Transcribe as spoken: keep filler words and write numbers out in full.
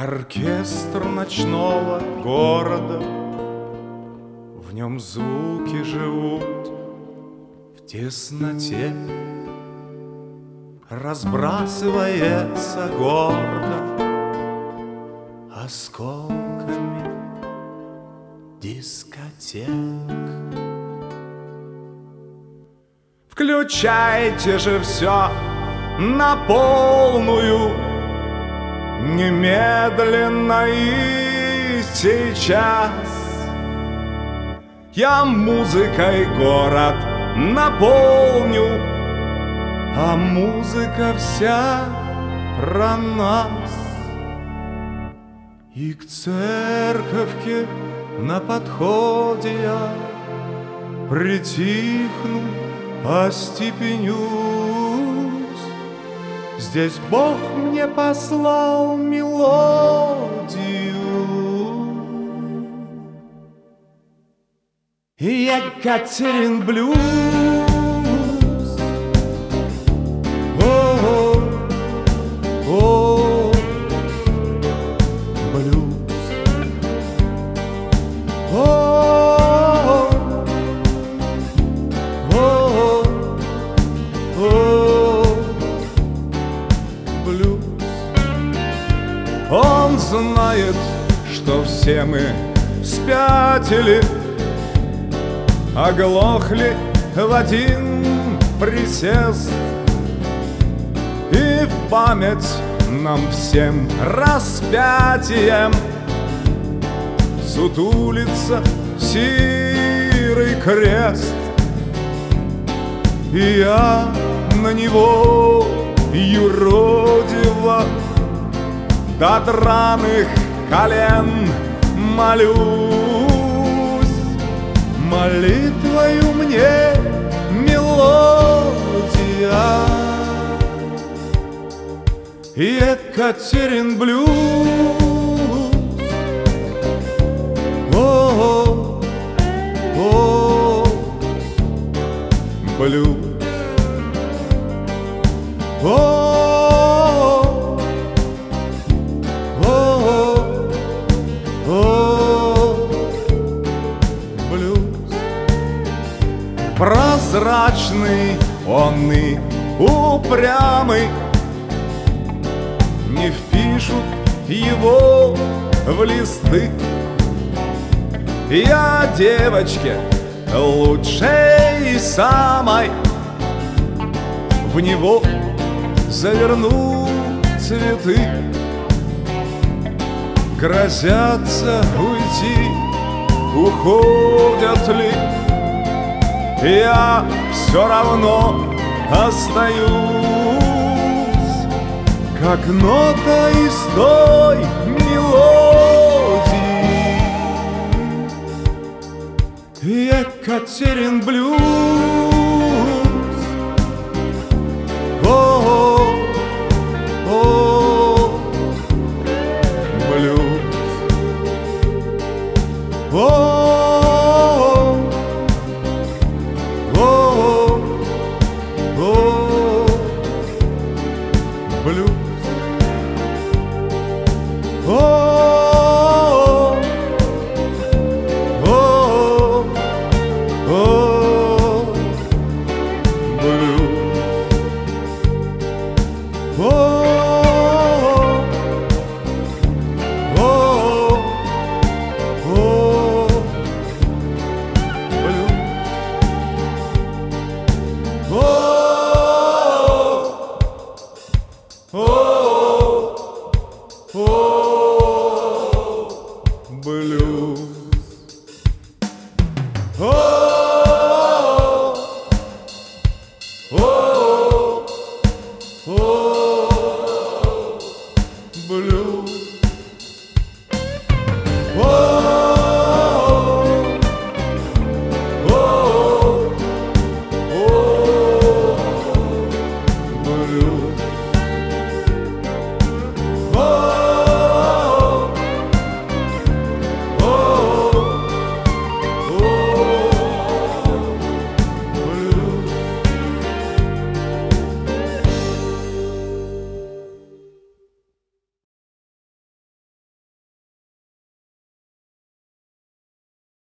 Оркестр ночного города, в нем звуки живут в тесноте, разбрасывается гордо осколками дискотек. Включайте же все на полную, немедленно и сейчас. Я музыкой город наполню, а музыка вся про нас. И к церковке на подходе я притихну, остепенюсь. Здесь Бог мне послал мелодию. Екатерин блюз. О, о, блюз. О, о, о, блюз. Он знает, что все мы спятили, оглохли в один присест, и в память нам всем распятием сутулится серый крест. И я на него юродиво до драных колен молюсь. Молитвою мне мелодия Екатерин блюз. О, о, блюз. О, о, о, блюз. Прозрачный он и упрямый, не впишут его в листы. Я девочке лучшей самой в него заверну цветы. Грозятся уйти, уходят ли, я все равно остаюсь, как нота из той мелодии Екатерин блюз. О, о, блюз. О, о, о, блюз. О, о, о, блюз. О, о, о, блюз. О, о, блюз.